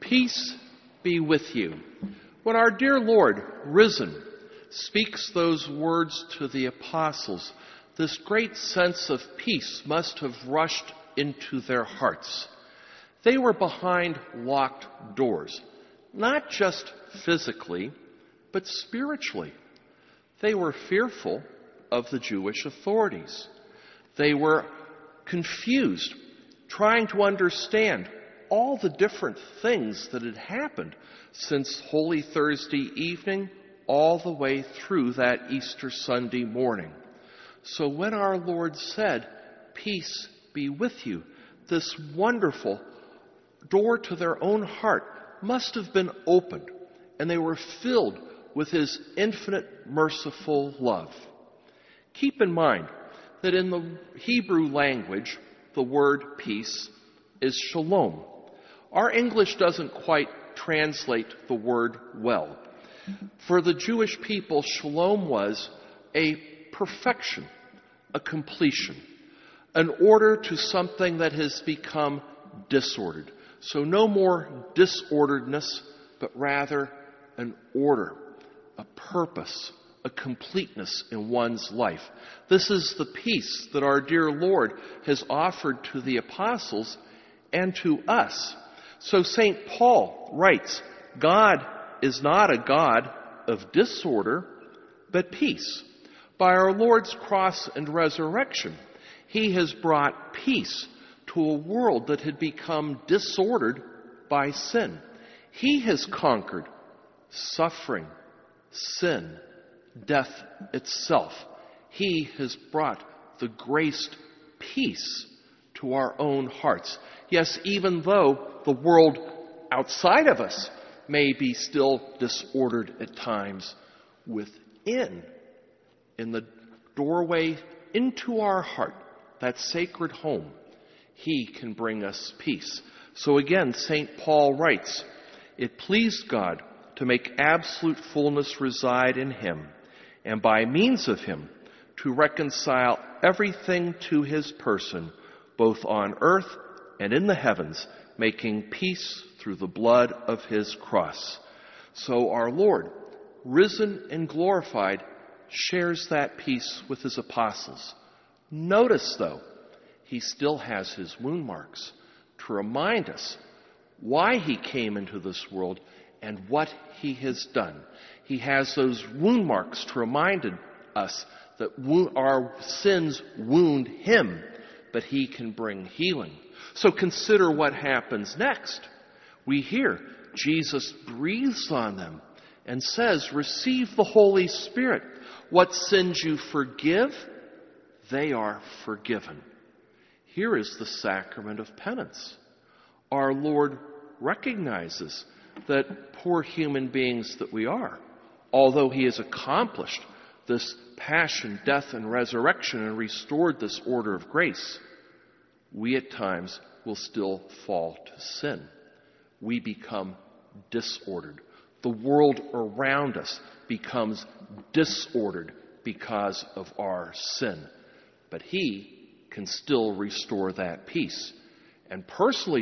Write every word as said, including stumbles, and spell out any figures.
Peace be with you. When our dear Lord, risen, speaks those words to the apostles, this great sense of peace must have rushed into their hearts. They were behind locked doors, not just physically, but spiritually. They were fearful of the Jewish authorities. They were confused, trying to understand all the different things that had happened since Holy Thursday evening all the way through that Easter Sunday morning. So when our Lord said, "Peace be with you," this wonderful door to their own heart must have been opened, and they were filled with his infinite merciful love. Keep in mind that in the Hebrew language, the word peace is shalom. Our English doesn't quite translate the word well. For the Jewish people, shalom was a perfection, a completion, an order to something that has become disordered. So no more disorderedness, but rather an order, a purpose, a completeness in one's life. This is the peace that our dear Lord has offered to the apostles and to us. So Saint Paul writes, God is not a God of disorder, but peace. By our Lord's cross and resurrection, he has brought peace to a world that had become disordered by sin. He has conquered suffering, sin, death itself. He has brought the graced peace to our own hearts. Yes, even though the world outside of us may be still disordered at times, within, in the doorway into our heart, that sacred home, he can bring us peace. So again, Saint Paul writes, "It pleased God to make absolute fullness reside in him, and by means of him to reconcile everything to his person, both on earth and in the heavens, making peace through the blood of his cross." So our Lord, risen and glorified, shares that peace with his apostles. Notice, though, he still has his wound marks to remind us why he came into this world and what he has done. He has those wound marks to remind us that our sins wound him, but he can bring healing. So consider what happens next. We hear Jesus breathes on them and says, "Receive the Holy Spirit. What sins you forgive, they are forgiven." Here is the sacrament of penance. Our Lord recognizes that poor human beings that we are, although he has accomplished this passion, death, and resurrection and restored this order of grace, we at times will still fall to sin. We become disordered. The world around us becomes disordered because of our sin. But he can still restore that peace. And personally,